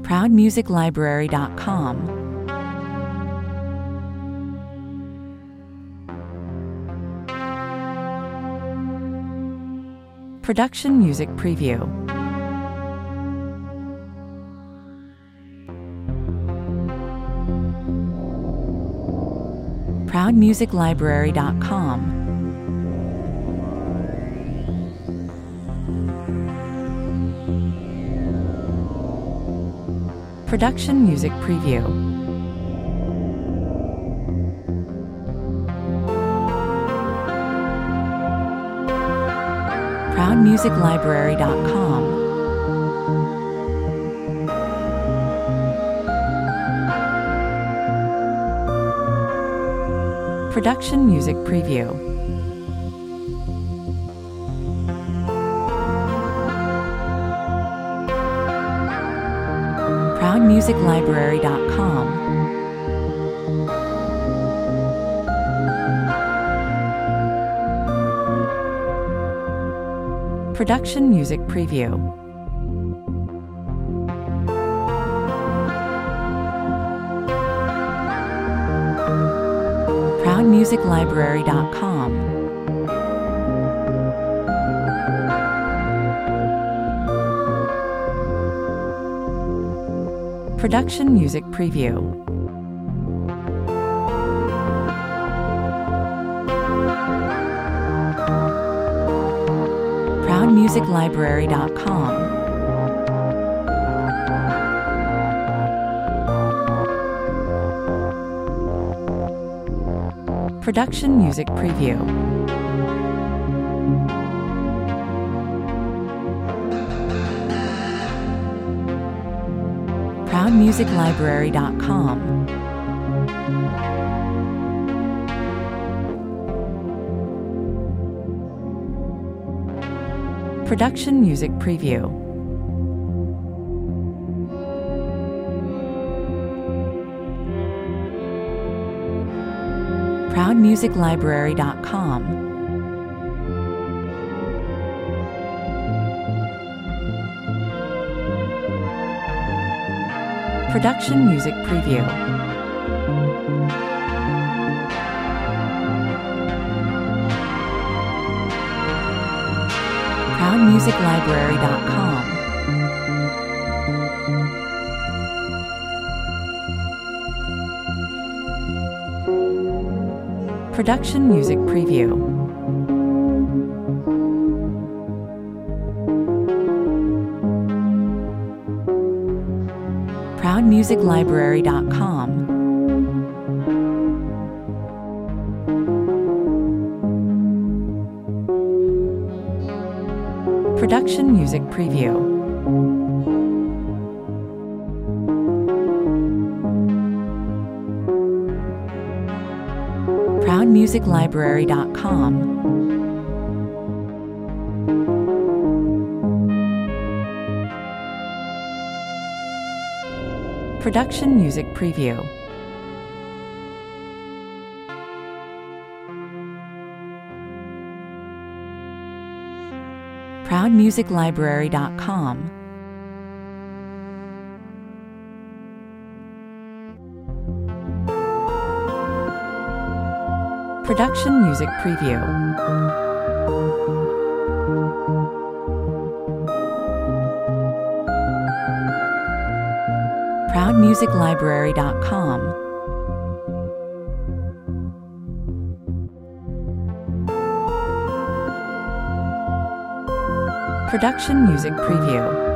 ProudMusicLibrary.com. Production Music Preview. ProudMusicLibrary.com. Production Music Preview. ProudMusicLibrary.com. Production Music Preview. ProudMusicLibrary.com. Production Music Preview. ProudMusicLibrary.com. Production Music Preview. ProudMusicLibrary.com. Production Music Preview. ProudMusicLibrary.com. Production Music Preview. ProudMusicLibrary.com. Production Music Preview. ProudMusicLibrary.com. Production Music Preview. ProudMusicLibrary.com. Production Music Preview. ProudMusicLibrary.com. Production Music Preview. ProudMusicLibrary.com. Production Music Preview. ProudMusicLibrary.com. Production Music Preview.